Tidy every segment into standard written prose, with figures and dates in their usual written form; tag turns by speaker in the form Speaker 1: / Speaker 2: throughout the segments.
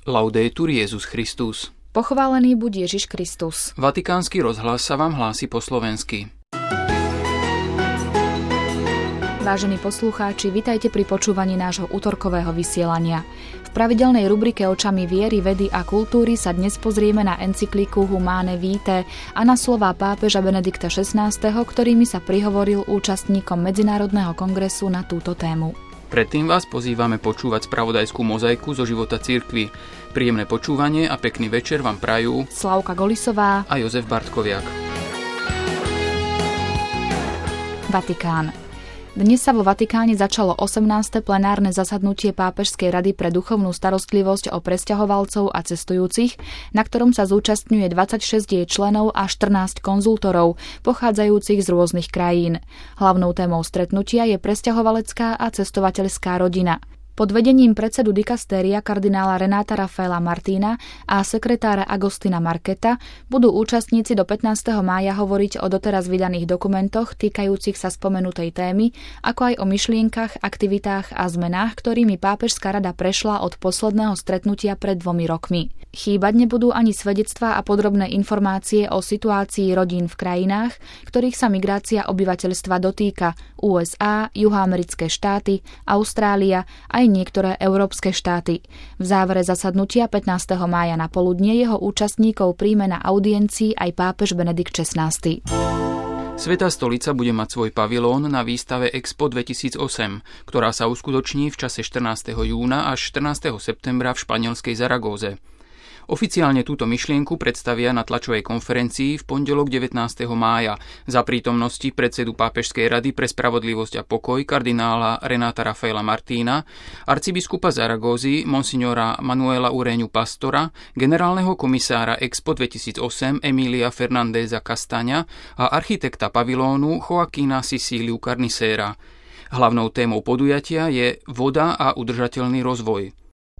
Speaker 1: Laudetur Jesus Christus.
Speaker 2: Pochválený buď Ježiš Kristus.
Speaker 1: Vatikánsky rozhlas sa vám hlási po slovensky.
Speaker 2: Vážení poslucháči, vitajte pri počúvaní nášho utorkového vysielania. V pravidelnej rubrike Očami viery, vedy a kultúry sa dnes pozrieme na encykliku Humane Vitae a na slová pápeža Benedikta XVI, ktorými sa prihovoril účastníkom Medzinárodného kongresu na túto tému.
Speaker 1: Predtým vás pozývame počúvať spravodajskú mozaiku zo života cirkvi. Príjemné počúvanie a pekný večer vám prajú
Speaker 2: Slavka Golisová
Speaker 1: a Jozef Bartkoviak.
Speaker 2: Vatikán. Dnes sa vo Vatikáne začalo 18. plenárne zasadnutie Pápežskej rady pre duchovnú starostlivosť o presťahovalcov a cestujúcich, na ktorom sa zúčastňuje 26 jej členov a 14 konzultorov, pochádzajúcich z rôznych krajín. Hlavnou témou stretnutia je presťahovalecká a cestovateľská rodina. Pod vedením predsedu dikastéria kardinála Renáta Rafaela Martina a sekretára Agostina Marketa budú účastníci do 15. mája hovoriť o doteraz vydaných dokumentoch týkajúcich sa spomenutej témy, ako aj o myšlienkach, aktivitách a zmenách, ktorými Pápežská rada prešla od posledného stretnutia pred 2 rokmi. Chýbať nebudú ani svedectvá a podrobné informácie o situácii rodín v krajinách, ktorých sa migrácia obyvateľstva dotýka: USA, juhoamerické štáty, Austrália aj niektoré európske štáty. V závere zasadnutia 15. mája na poludnie jeho účastníkov príjme na audiencii aj pápež Benedikt XVI.
Speaker 1: Svätá stolica bude mať svoj pavilón na výstave Expo 2008, ktorá sa uskutoční v čase 14. júna až 14. septembra v španielskej Zaragóze. Oficiálne túto myšlienku predstavia na tlačovej konferencii v pondelok 19. mája za prítomnosti predsedu Pápežskej rady pre spravodlivosť a pokoj kardinála Renáta Rafaela Martina, arcibiskupa Zaragózy monsignora Manuela Ureñu Pastora, generálneho komisára Expo 2008 Emília Fernandéza Castaña a architekta pavilónu Joaquina Sicíliu Carnicera. Hlavnou témou podujatia je voda a udržateľný rozvoj.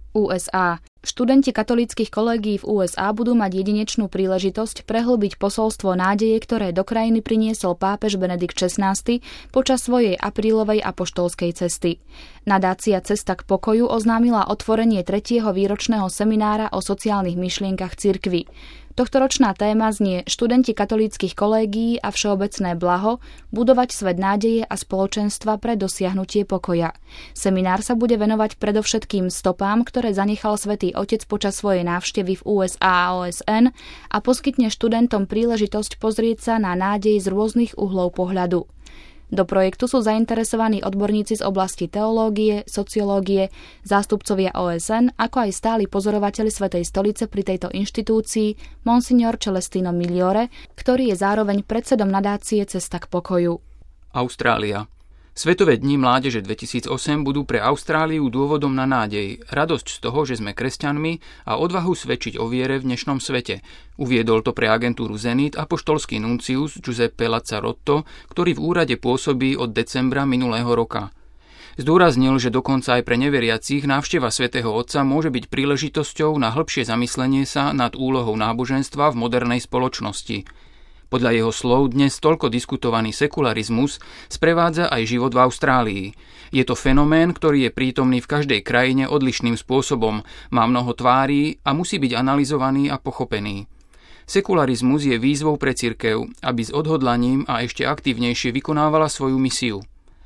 Speaker 2: USA. Študenti katolíckych kolégií v USA budú mať jedinečnú príležitosť prehlbiť posolstvo nádeje, ktoré do krajiny priniesol pápež Benedikt XVI počas svojej aprílovej apoštolskej cesty. Nadácia Cesta k pokoju oznámila otvorenie 3. výročného seminára o sociálnych myšlienkach cirkvi. Tohtoročná téma znie Študenti katolíckych kolégií a všeobecné blaho, budovať svet nádeje a spoločenstva pre dosiahnutie pokoja. Seminár sa bude venovať predovšetkým stopám, ktoré zanechal Svätý Otec počas svojej návštevy v USA a OSN a poskytne študentom príležitosť pozrieť sa na nádej z rôznych uhlov pohľadu. Do projektu sú zainteresovaní odborníci z oblasti teológie, sociológie, zástupcovia OSN, ako aj stály pozorovateľ Svätej stolice pri tejto inštitúcii, monsignor Celestino Migliore, ktorý je zároveň predsedom nadácie Cesta k pokoju.
Speaker 1: Austrália. Svetové dni mládeže 2008 budú pre Austráliu dôvodom na nádej, radosť z toho, že sme kresťanmi a odvahu svedčiť o viere v dnešnom svete. Uviedol to pre agentúru Zenit apoštolský nuncius Giuseppe Lazzarotto, ktorý v úrade pôsobí od decembra minulého roka. Zdôraznil, že dokonca aj pre neveriacich návšteva svätého Otca môže byť príležitosťou na hĺbšie zamyslenie sa nad úlohou náboženstva v modernej spoločnosti. Podľa jeho slov dnes toľko diskutovaný sekularizmus sprevádza aj život v Austrálii. Je to fenomén, ktorý je prítomný v každej krajine odlišným spôsobom, má mnoho tvári a musí byť analyzovaný a pochopený. Sekularizmus je výzvou pre cirkev, aby s odhodlaním a ešte aktívnejšie vykonávala svoju misiu.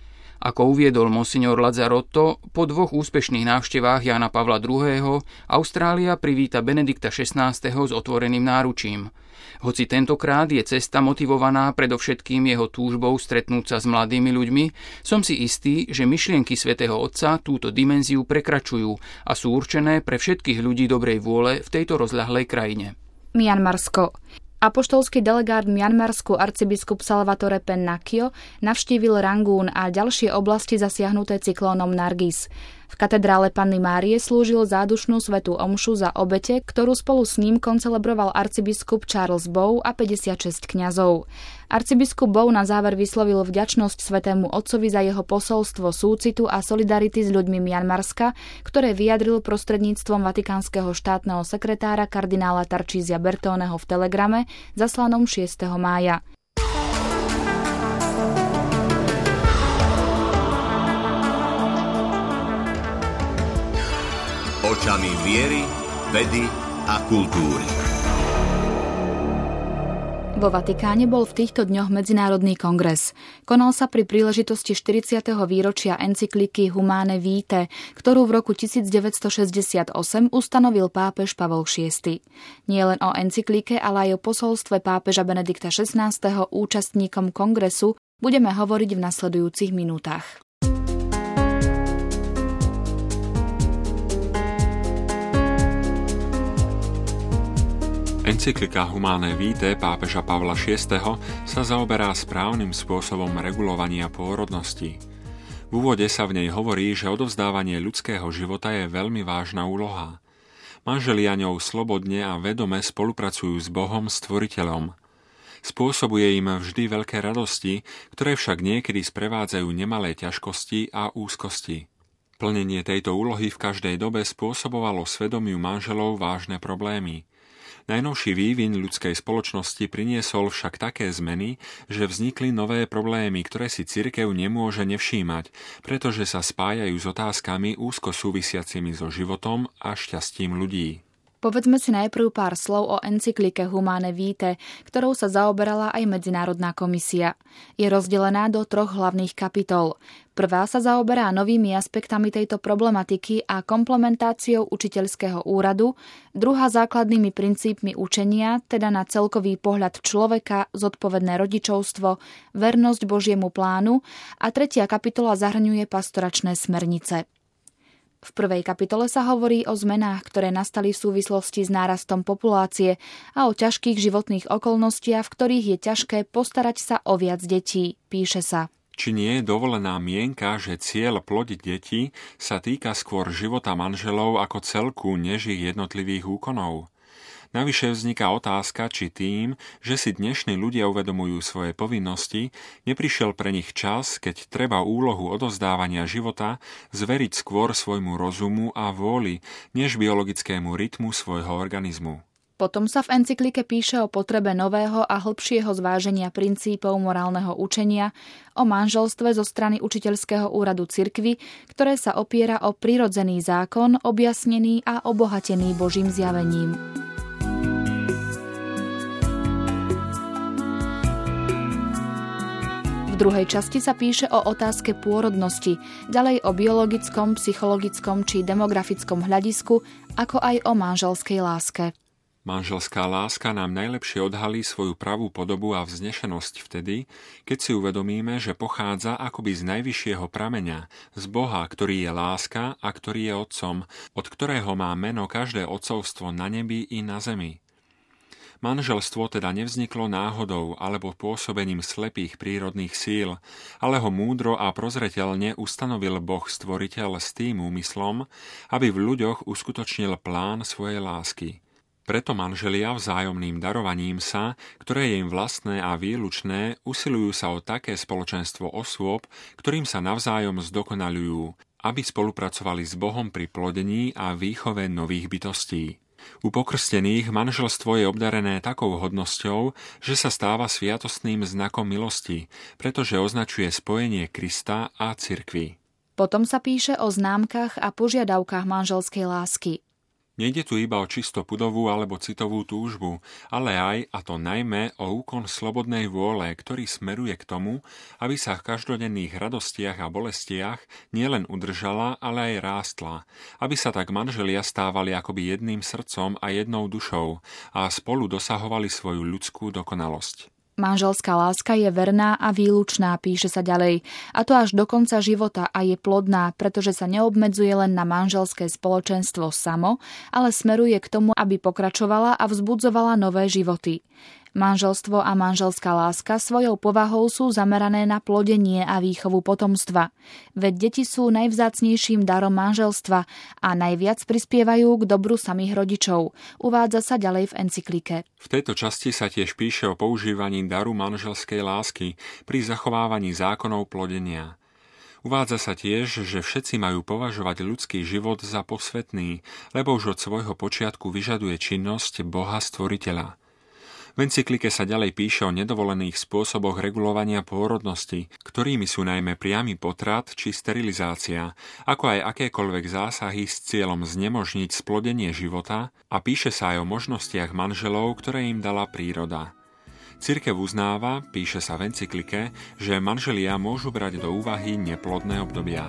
Speaker 1: Ako uviedol monsignor Lazzarotto, po 2 úspešných návštevách Jána Pavla II. Austrália privíta Benedikta XVI. S otvoreným náručím. Hoci tentokrát je cesta motivovaná predovšetkým jeho túžbou stretnúť sa s mladými ľuďmi, som si istý, že myšlienky svätého Otca túto dimenziu prekračujú a sú určené pre všetkých ľudí dobrej vôle v tejto rozľahlej krajine.
Speaker 2: Mianmarsko. Apoštolský delegát v Mianmarsku arcibiskup Salvatore Pennacchio navštívil Rangún a ďalšie oblasti zasiahnuté cyklónom Nargis. V katedrále Panny Márie slúžil zádušnú svätú omšu za obete, ktorú spolu s ním koncelebroval arcibiskup Charles Bow a 56 kňazov. Arcibiskup Bow na záver vyslovil vďačnosť svätému Otcovi za jeho posolstvo súcitu a solidarity s ľuďmi Mianmarska, ktoré vyjadril prostredníctvom vatikánskeho štátneho sekretára kardinála Tarcísia Bertoneho v telegrame zaslanom 6. mája.
Speaker 3: Očami viery vedy a kultúry.
Speaker 2: Vo Vatikáne bol v týchto dňoch Medzinárodný kongres. Konal sa pri príležitosti 40. výročia encykliky Humane Vitae, ktorú v roku 1968 ustanovil pápež Pavol VI. Nie len o encyklike, ale aj o posolstve pápeža Benedikta XVI. Účastníkom kongresu budeme hovoriť v nasledujúcich minútach.
Speaker 4: Encyklika Humane Vitae pápeža Pavla VI. Sa zaoberá správnym spôsobom regulovania pôrodnosti. V úvode sa v nej hovorí, že odovzdávanie ľudského života je veľmi vážna úloha. Manželia ňou slobodne a vedome spolupracujú s Bohom Stvoriteľom. Spôsobuje im vždy veľké radosti, ktoré však niekedy sprevádzajú nemalé ťažkosti a úzkosti. Plnenie tejto úlohy v každej dobe spôsobovalo svedomiu manželov vážne problémy. Najnovší vývin ľudskej spoločnosti priniesol však také zmeny, že vznikli nové problémy, ktoré si cirkev nemôže nevšímať, pretože sa spájajú s otázkami úzko súvisiacimi so životom a šťastím ľudí.
Speaker 2: Povedzme si najprv pár slov o encyklike Humane Vitae, ktorou sa zaoberala aj Medzinárodná komisia. Je rozdelená do 3 hlavných kapitol. Prvá sa zaoberá novými aspektami tejto problematiky a komplementáciou učiteľského úradu, druhá základnými princípmi učenia, teda na celkový pohľad človeka, zodpovedné rodičovstvo, vernosť Božiemu plánu a tretia kapitola zahrňuje pastoračné smernice. V prvej kapitole sa hovorí o zmenách, ktoré nastali v súvislosti s nárastom populácie a o ťažkých životných okolnostiach, v ktorých je ťažké postarať sa o viac detí, píše sa.
Speaker 4: Či nie je dovolená mienka, že cieľ plodiť deti sa týka skôr života manželov ako celku, než ich jednotlivých úkonov? Navyše vzniká otázka, či tým, že si dnešní ľudia uvedomujú svoje povinnosti, neprišiel pre nich čas, keď treba úlohu odovzdávania života zveriť skôr svojmu rozumu a vôli, než biologickému rytmu svojho organizmu.
Speaker 2: Potom sa v encyklike píše o potrebe nového a hlbšieho zváženia princípov morálneho učenia, o manželstve zo strany učiteľského úradu cirkvi, ktoré sa opiera o prirodzený zákon, objasnený a obohatený Božím zjavením. V druhej časti sa píše o otázke pôrodnosti, ďalej o biologickom, psychologickom či demografickom hľadisku, ako aj o manželskej láske.
Speaker 4: Manželská láska nám najlepšie odhalí svoju pravú podobu a vznešenosť vtedy, keď si uvedomíme, že pochádza akoby z najvyššieho prameňa, z Boha, ktorý je láska a ktorý je Otcom, od ktorého má meno každé otcovstvo na nebi i na zemi. Manželstvo teda nevzniklo náhodou alebo pôsobením slepých prírodných síl, ale ho múdro a prozreteľne ustanovil Boh Stvoriteľ s tým úmyslom, aby v ľuďoch uskutočnil plán svojej lásky. Preto manželia vzájomným darovaním sa, ktoré je im vlastné a výlučné, usilujú sa o také spoločenstvo osôb, ktorým sa navzájom zdokonaľujú, aby spolupracovali s Bohom pri plodení a výchove nových bytostí. U pokrstených manželstvo je obdarené takou hodnosťou, že sa stáva sviatostným znakom milosti, pretože označuje spojenie Krista a cirkvi.
Speaker 2: Potom sa píše o známkach a požiadavkách manželskej lásky.
Speaker 4: Nejde tu iba o čisto pudovú alebo citovú túžbu, ale aj, a to najmä, o úkon slobodnej vôle, ktorý smeruje k tomu, aby sa v každodenných radostiach a bolestiach nielen udržala, ale aj rástla, aby sa tak manželia stávali akoby jedným srdcom a jednou dušou a spolu dosahovali svoju ľudskú dokonalosť.
Speaker 2: Manželská láska je verná a výlučná, píše sa ďalej, a to až do konca života a je plodná, pretože sa neobmedzuje len na manželské spoločenstvo samo, ale smeruje k tomu, aby pokračovala a vzbudzovala nové životy. Manželstvo a manželská láska svojou povahou sú zamerané na plodenie a výchovu potomstva. Veď deti sú najvzácnejším darom manželstva a najviac prispievajú k dobru samých rodičov, uvádza sa ďalej v encyklike.
Speaker 4: V tejto časti sa tiež píše o používaní daru manželskej lásky pri zachovávaní zákonov plodenia. Uvádza sa tiež, že všetci majú považovať ľudský život za posvätný, lebo už od svojho počiatku vyžaduje činnosť Boha Stvoriteľa. V encyklike sa ďalej píše o nedovolených spôsoboch regulovania pôrodnosti, ktorými sú najmä priamy potrat či sterilizácia, ako aj akékoľvek zásahy s cieľom znemožniť splodenie života, a píše sa aj o možnostiach manželov, ktoré im dala príroda. Cirkev uznáva, píše sa v encyklike, že manželia môžu brať do úvahy neplodné obdobia.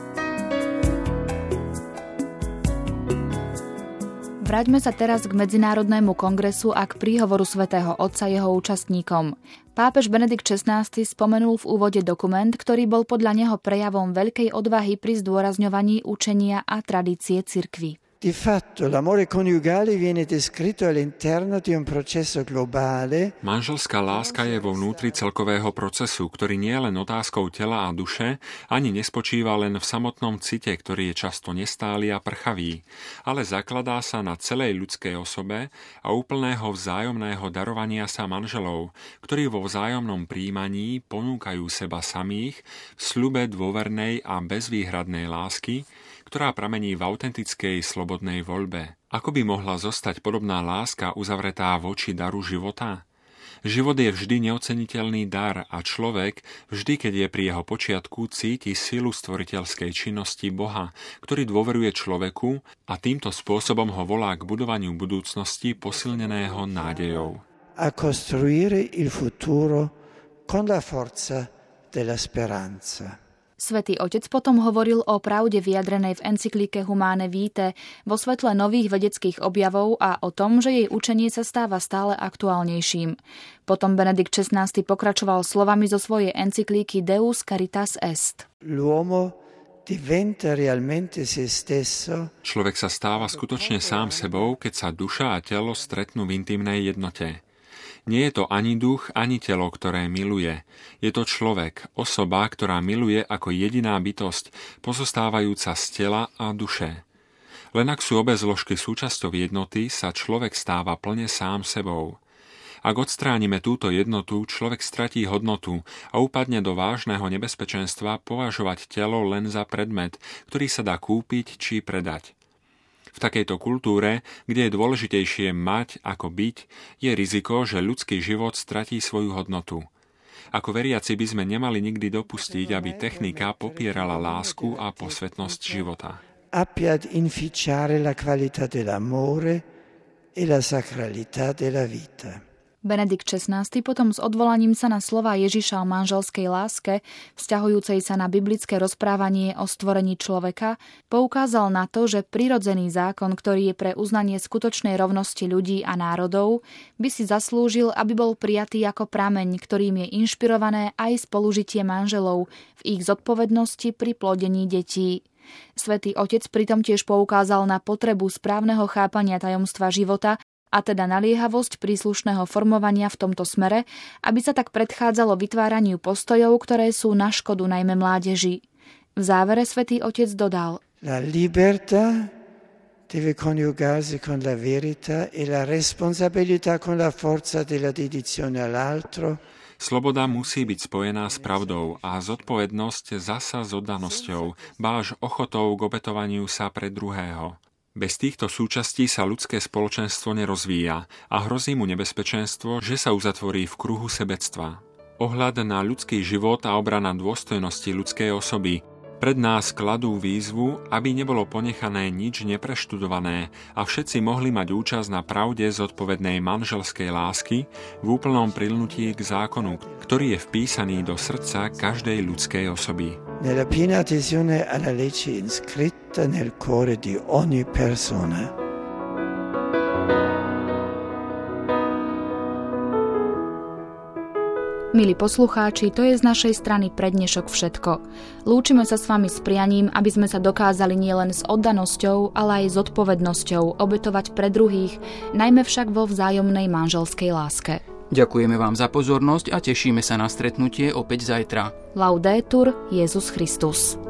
Speaker 2: Vráťme sa teraz k Medzinárodnému kongresu a k príhovoru svätého Otca jeho účastníkom. Pápež Benedikt XVI spomenul v úvode dokument, ktorý bol podľa neho prejavom veľkej odvahy pri zdôrazňovaní učenia a tradície cirkvi.
Speaker 5: Di fatto l'amore coniugale viene descritto all'interno di un processo globale.
Speaker 4: Manželská láska je vo vnútri celkového procesu, ktorý nie je len otázkou tela a duše, ani nespočíva len v samotnom cite, ktorý je často nestály a prchavý, ale zakladá sa na celej ľudskej osobe a úplného vzájomného darovania sa manželov, ktorí vo vzájomnom prijímaní ponúkajú seba samých v sľube dôvernej a bezvýhradnej lásky, ktorá pramení v autentickej slobodnej voľbe. Ako by mohla zostať podobná láska uzavretá voči daru života? Život je vždy neoceniteľný dar a človek, vždy keď je pri jeho počiatku, cíti silu stvoriteľskej činnosti Boha, ktorý dôveruje človeku a týmto spôsobom ho volá k budovaniu budúcnosti posilneného nádejou.
Speaker 5: A costruire il futuro con la forza della speranza.
Speaker 2: Svätý Otec potom hovoril o pravde vyjadrenej v encyklike Humane Vitae vo svetle nových vedeckých objavov a o tom, že jej učenie sa stáva stále aktuálnejším. Potom Benedikt XVI pokračoval slovami zo svojej encyklíky Deus Caritas Est.
Speaker 5: L'uomo diventa realmente se stesso.
Speaker 4: Človek sa stáva skutočne sám sebou, keď sa duša a telo stretnú v intimnej jednote. Nie je to ani duch, ani telo, ktoré miluje. Je to človek, osoba, ktorá miluje ako jediná bytosť, pozostávajúca z tela a duše. Len ak sú obe zložky súčasťou jednoty, sa človek stáva plne sám sebou. Ak odstránime túto jednotu, človek stratí hodnotu a upadne do vážneho nebezpečenstva považovať telo len za predmet, ktorý sa dá kúpiť či predať. V takejto kultúre, kde je dôležitejšie mať ako byť, je riziko, že ľudský život stratí svoju hodnotu. Ako veriaci by sme nemali nikdy dopustiť, aby technika popierala lásku a posvetnosť života.
Speaker 5: Appia ad inficiare la qualità dell'amore e la sacralità della vita.
Speaker 2: Benedikt XVI potom s odvolaním sa na slová Ježiša o manželskej láske, vzťahujúcej sa na biblické rozprávanie o stvorení človeka, poukázal na to, že prirodzený zákon, ktorý je pre uznanie skutočnej rovnosti ľudí a národov, by si zaslúžil, aby bol prijatý ako prameň, ktorým je inšpirované aj spolužitie manželov v ich zodpovednosti pri plodení detí. Svätý Otec pritom tiež poukázal na potrebu správneho chápania tajomstva života, a teda naliehavosť príslušného formovania v tomto smere, aby sa tak predchádzalo vytváraniu postojov, ktoré sú na škodu najmä mládeži. V závere Svätý Otec dodal:
Speaker 5: La libertà deve coniugarsi con la verità e la responsabilità con la forza della dedizione all'altro.
Speaker 4: Sloboda musí byť spojená s pravdou a zodpovednosť zasa s oddanosťou, báž ochotou k obetovaniu sa pre druhého. Bez týchto súčastí sa ľudské spoločenstvo nerozvíja a hrozí mu nebezpečenstvo, že sa uzatvorí v kruhu sebectva. Ohľad na ľudský život a obrana dôstojnosti ľudskej osoby pred nás kladú výzvu, aby nebolo ponechané nič nepreštudované a všetci mohli mať účasť na pravde zodpovednej manželskej lásky v úplnom prilnutí k zákonu, ktorý je vpísaný do srdca každej ľudskej osoby.
Speaker 5: Nella piena adesione alla legge inscritta nel cuore di ogni persona.
Speaker 2: Milí poslucháči, to je z našej strany pre dnešok všetko. Lúčime sa s vami s prianím, aby sme sa dokázali nielen s oddanosťou, ale aj s zodpovednosťou obetovať pre druhých, najmä však vo vzájomnej manželskej láske.
Speaker 1: Ďakujeme vám za pozornosť a tešíme sa na stretnutie opäť zajtra.
Speaker 2: Laudetur Jesus Christus.